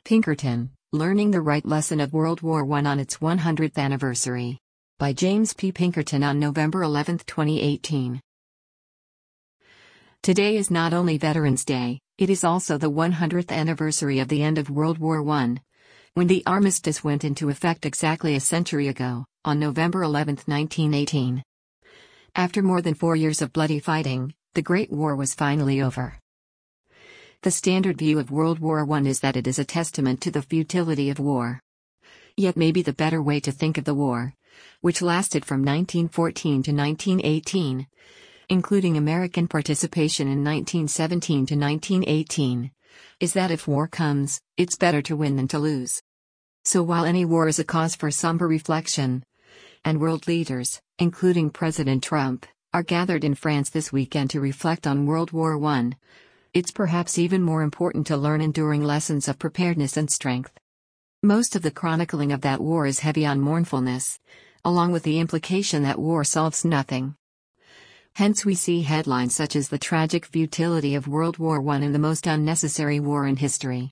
Pinkerton, Learning the Right Lesson of World War I on its 100th anniversary. By James P. Pinkerton on November 11, 2018. Today is not only Veterans Day, it is also the 100th anniversary of the end of World War I, when the armistice went into effect exactly a century ago, on November 11, 1918. After more than 4 years of bloody fighting, the Great War was finally over. The standard view of World War I is that it is a testament to the futility of war. Yet maybe the better way to think of the war, which lasted from 1914 to 1918, including American participation in 1917 to 1918, is that if war comes, it's better to win than to lose. So while any war is a cause for somber reflection, and world leaders, including President Trump, are gathered in France this weekend to reflect on World War I, it's perhaps even more important to learn enduring lessons of preparedness and strength. Most of the chronicling of that war is heavy on mournfulness, along with the implication that war solves nothing. Hence we see headlines such as "The Tragic Futility of World War I and the Most Unnecessary War in History."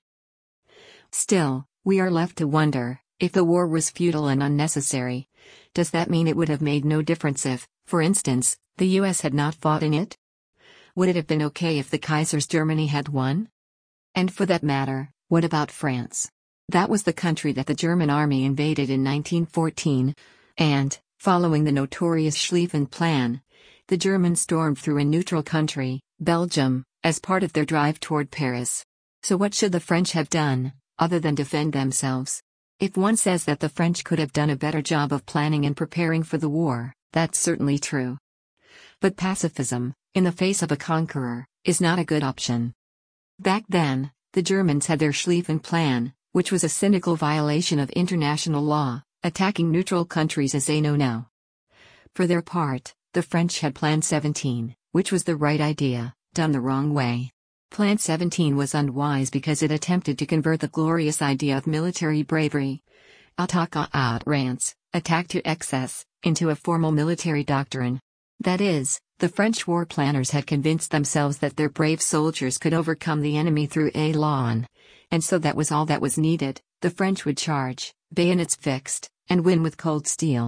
Still, we are left to wonder, if the war was futile and unnecessary, does that mean it would have made no difference if, for instance, the US had not fought in it? Would it have been okay if the Kaiser's Germany had won? And for that matter, what about France? That was the country that the German army invaded in 1914, and, following the notorious Schlieffen Plan, the Germans stormed through a neutral country, Belgium, as part of their drive toward Paris. So what should the French have done, other than defend themselves? If one says that the French could have done a better job of planning and preparing for the war, that's certainly true. But pacifism, in the face of a conqueror, is not a good option. Back then, the Germans had their Schlieffen Plan, which was a cynical violation of international law, attacking neutral countries as they know now. For their part, the French had Plan 17, which was the right idea, done the wrong way. Plan 17 was unwise because it attempted to convert the glorious idea of military bravery, attaque à outrance, attack to excess, into a formal military doctrine. That is, the French war planners had convinced themselves that their brave soldiers could overcome the enemy through élan, and so that was all that was needed. The French would charge, bayonets fixed, and win with cold steel.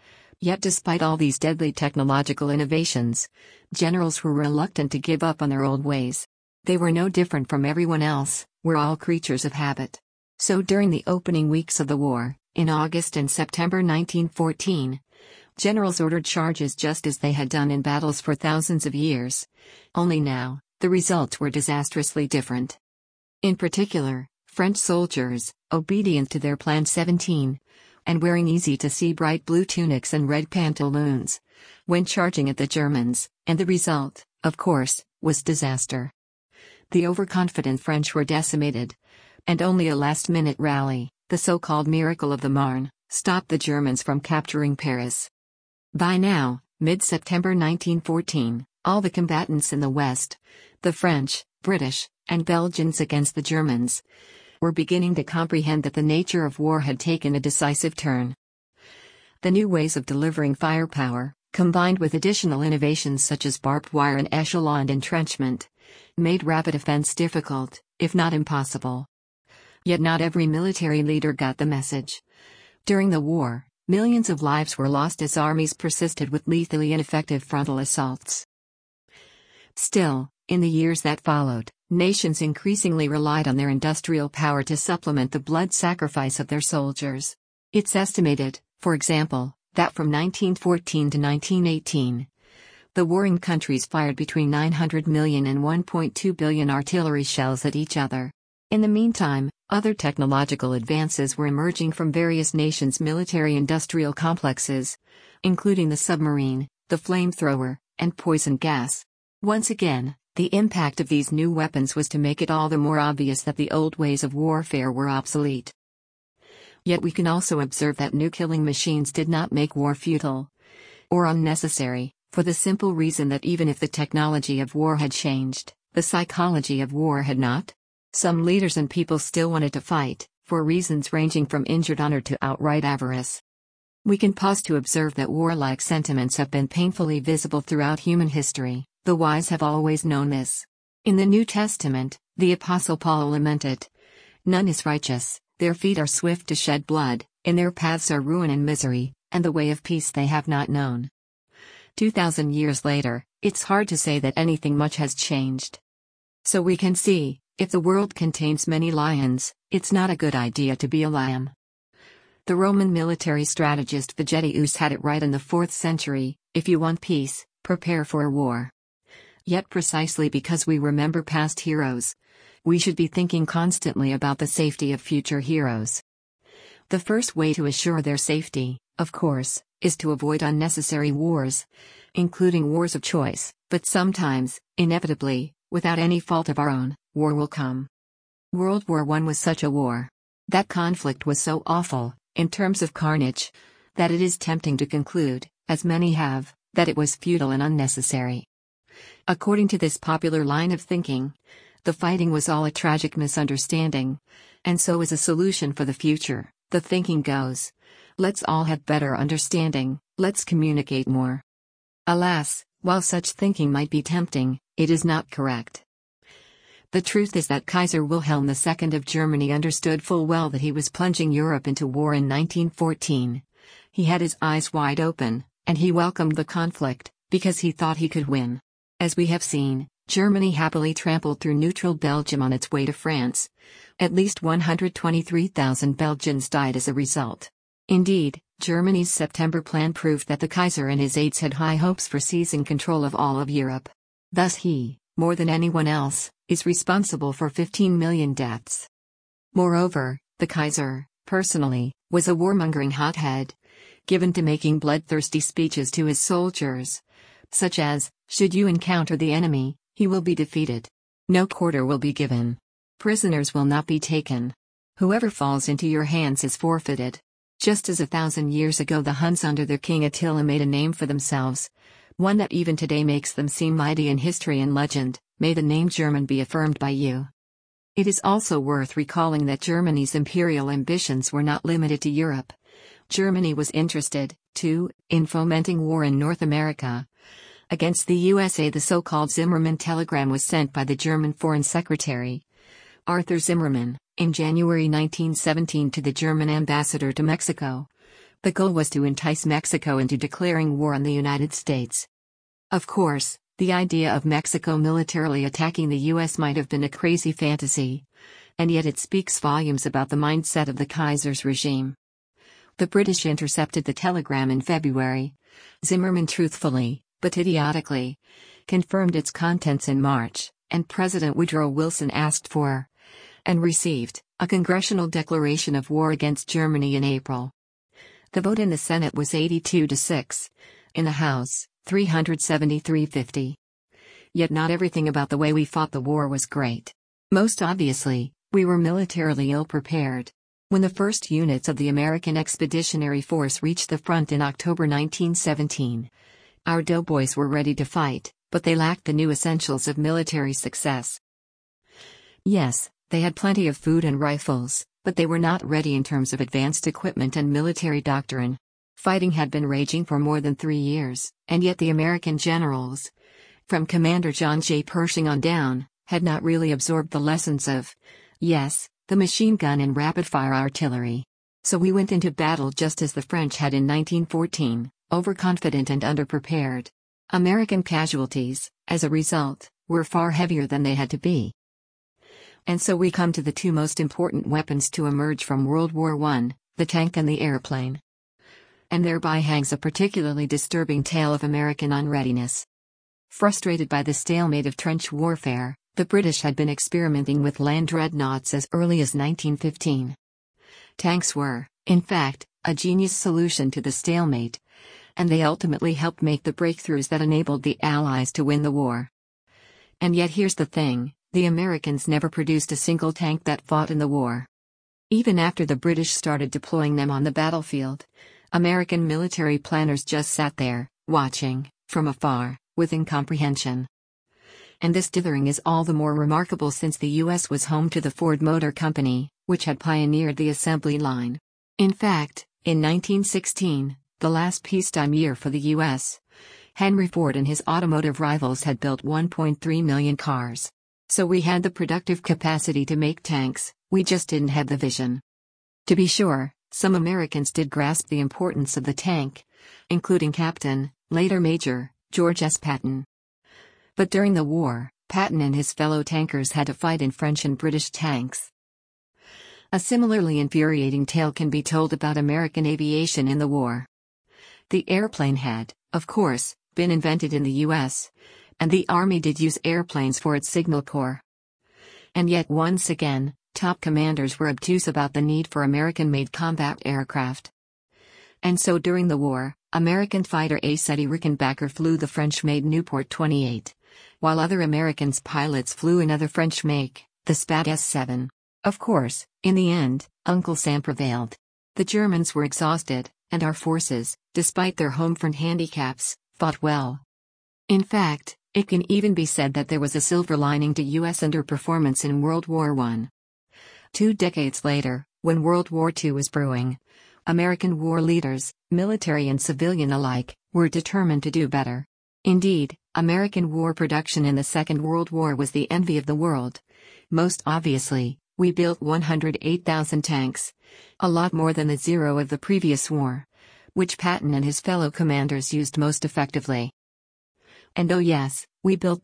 Yet despite all these deadly technological innovations, generals were reluctant to give up on their old ways. They were no different from everyone else, we're all creatures of habit. So during the opening weeks of the war, in August and September 1914, generals ordered charges just as they had done in battles for thousands of years. Only now, the results were disastrously different. In particular, French soldiers, obedient to their Plan 17, and wearing easy-to-see bright blue tunics and red pantaloons, went charging at the Germans, and the result, of course, was disaster. The overconfident French were decimated, and only a last-minute rally, the so-called Miracle of the Marne, stopped the Germans from capturing Paris. By now, mid-September 1914, all the combatants in the West, the French, British, and Belgians against the Germans, were beginning to comprehend that the nature of war had taken a decisive turn. The new ways of delivering firepower, combined with additional innovations such as barbed wire and echeloned entrenchment, made rapid offense difficult, if not impossible. Yet not every military leader got the message. During the war, millions of lives were lost as armies persisted with lethally ineffective frontal assaults. Still, in the years that followed, nations increasingly relied on their industrial power to supplement the blood sacrifice of their soldiers. It's estimated, for example, that from 1914 to 1918, the warring countries fired between 900 million and 1.2 billion artillery shells at each other. In the meantime, other technological advances were emerging from various nations' military-industrial complexes, including the submarine, the flamethrower, and poison gas. Once again, the impact of these new weapons was to make it all the more obvious that the old ways of warfare were obsolete. Yet we can also observe that new killing machines did not make war futile or unnecessary, for the simple reason that even if the technology of war had changed, the psychology of war had not. Some leaders and people still wanted to fight, for reasons ranging from injured honor to outright avarice. We can pause to observe that warlike sentiments have been painfully visible throughout human history. The wise have always known this. In the New Testament, the Apostle Paul lamented, None is righteous, their feet are swift to shed blood, in their paths are ruin and misery, and the way of peace they have not known. 2,000 years later, it's hard to say that anything much has changed. So we can see, if the world contains many lions, it's not a good idea to be a lamb. The Roman military strategist Vegetius had it right in the 4th century, if you want peace, prepare for a war. Yet precisely because we remember past heroes, we should be thinking constantly about the safety of future heroes. The first way to assure their safety, of course, is to avoid unnecessary wars, including wars of choice, but sometimes, inevitably, without any fault of our own, war will come. World War I was such a war. That conflict was so awful, in terms of carnage, that it is tempting to conclude, as many have, that it was futile and unnecessary. According to this popular line of thinking, the fighting was all a tragic misunderstanding, and so as a solution for the future, the thinking goes, let's all have better understanding, let's communicate more. Alas, while such thinking might be tempting, it is not correct. The truth is that Kaiser Wilhelm II of Germany understood full well that he was plunging Europe into war in 1914. He had his eyes wide open, and he welcomed the conflict, because he thought he could win. As we have seen, Germany happily trampled through neutral Belgium on its way to France. At least 123,000 Belgians died as a result. Indeed, Germany's September Plan proved that the Kaiser and his aides had high hopes for seizing control of all of Europe. Thus he, more than anyone else, is responsible for 15 million deaths. Moreover, the Kaiser, personally, was a warmongering hothead, given to making bloodthirsty speeches to his soldiers, such as, should you encounter the enemy, he will be defeated. No quarter will be given. Prisoners will not be taken. Whoever falls into your hands is forfeited. Just as 1,000 years ago the Huns under their king Attila made a name for themselves, one that even today makes them seem mighty in history and legend, may the name German be affirmed by you. It is also worth recalling that Germany's imperial ambitions were not limited to Europe. Germany was interested, too, in fomenting war in North America. Against the USA, the so-called Zimmermann telegram was sent by the German Foreign Secretary, Arthur Zimmermann, in January 1917 to the German ambassador to Mexico. The goal was to entice Mexico into declaring war on the United States. Of course, the idea of Mexico militarily attacking the US might have been a crazy fantasy, and yet it speaks volumes about the mindset of the Kaiser's regime. The British intercepted the telegram in February. Zimmermann truthfully, but idiotically, confirmed its contents in March, and President Woodrow Wilson asked for, and received, a congressional declaration of war against Germany in April. The vote in the Senate was 82-6, in the House, 373-50. Yet not everything about the way we fought the war was great. Most obviously, we were militarily ill-prepared. When the first units of the American Expeditionary Force reached the front in October 1917, our doughboys were ready to fight, but they lacked the new essentials of military success. Yes, they had plenty of food and rifles, but they were not ready in terms of advanced equipment and military doctrine. Fighting had been raging for more than 3 years, and yet the American generals, from Commander John J. Pershing on down, had not really absorbed the lessons of, yes, the machine gun and rapid-fire artillery. So we went into battle just as the French had in 1914, overconfident and underprepared. American casualties, as a result, were far heavier than they had to be. And so we come to the two most important weapons to emerge from World War I, the tank and the airplane. And thereby hangs a particularly disturbing tale of American unreadiness. Frustrated by the stalemate of trench warfare, the British had been experimenting with land dreadnoughts as early as 1915. Tanks were, in fact, a genius solution to the stalemate, and they ultimately helped make the breakthroughs that enabled the Allies to win the war. And yet here's the thing, the Americans never produced a single tank that fought in the war. Even after the British started deploying them on the battlefield, American military planners just sat there, watching, from afar, with incomprehension. And this dithering is all the more remarkable since the U.S. was home to the Ford Motor Company, which had pioneered the assembly line. In fact, in 1916, the last peacetime year for the U.S., Henry Ford and his automotive rivals had built 1.3 million cars. So we had the productive capacity to make tanks, We just didn't have the vision. To be sure, some Americans did grasp the importance of the tank, including Captain, later Major, George S. Patton. But during the war, Patton and his fellow tankers had to fight in French and British tanks. A similarly infuriating tale can be told about American aviation in the war. The airplane had, of course, been invented in the U.S., and the Army did use airplanes for its signal corps. And yet once again, top commanders were obtuse about the need for American-made combat aircraft. And so during the war, American fighter ace Eddie Rickenbacker flew the French-made Nieuport 28, while other Americans pilots flew another French make, the Spad S-7. Of course, in the end, Uncle Sam prevailed. The Germans were exhausted, and our forces, despite their home front handicaps, fought well. In fact, it can even be said that there was a silver lining to U.S. underperformance in World War I. 2 decades later, when World War II was brewing, American war leaders, military and civilian alike, were determined to do better. Indeed, American war production in the Second World War was the envy of the world. Most obviously, we built 108,000 tanks, a lot more than the zero of the previous war, which Patton and his fellow commanders used most effectively. And oh yes, we built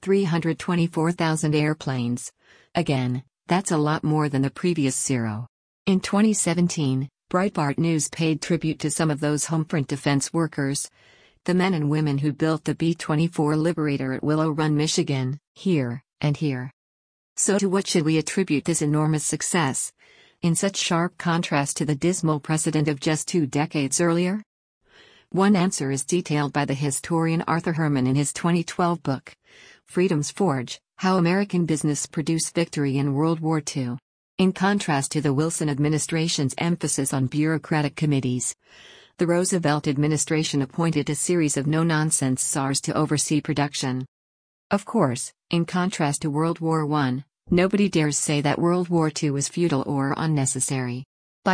324,000 airplanes. Again, that's a lot more than the previous zero. In 2017, Breitbart News paid tribute to some of those homefront defense workers, the men and women who built the B-24 Liberator at Willow Run, Michigan, here, and here. So to what should we attribute this enormous success, in such sharp contrast to the dismal precedent of just 2 decades earlier? One answer is detailed by the historian Arthur Herman in his 2012 book, Freedom's Forge: How American Business Produced Victory in World War II. In contrast to the Wilson administration's emphasis on bureaucratic committees, the Roosevelt administration appointed a series of no-nonsense czars to oversee production. Of course, in contrast to World War I, nobody dares say that World War II was futile or unnecessary. By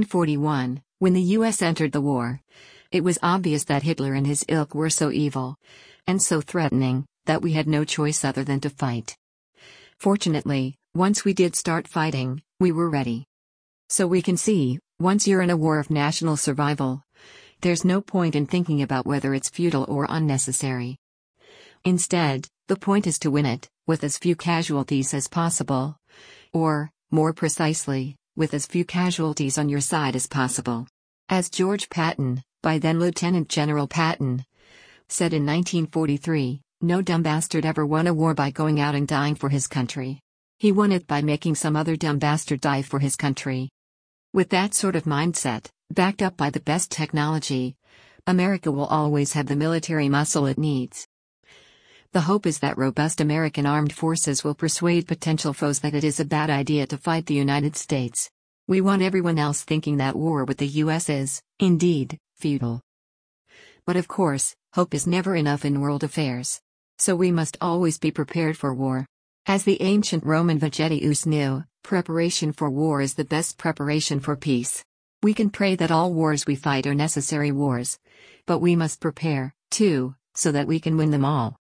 1941, when the U.S. entered the war, it was obvious that Hitler and his ilk were so evil, and so threatening, that we had no choice other than to fight. Fortunately, once we did start fighting, we were ready. So we can see, once you're in a war of national survival, there's no point in thinking about whether it's futile or unnecessary. Instead, the point is to win it, with as few casualties as possible. Or, more precisely, with as few casualties on your side as possible. As George Patton, by then Lieutenant General Patton, said in 1943, no dumb bastard ever won a war by going out and dying for his country. He won it by making some other dumb bastard die for his country. With that sort of mindset, backed up by the best technology, America will always have the military muscle it needs. The hope is that robust American armed forces will persuade potential foes that it is a bad idea to fight the United States. We want everyone else thinking that war with the U.S. is, indeed, futile. But of course, hope is never enough in world affairs. So we must always be prepared for war. As the ancient Roman Vegetius knew, preparation for war is the best preparation for peace. We can pray that all wars we fight are necessary wars. But we must prepare, too, so that we can win them all.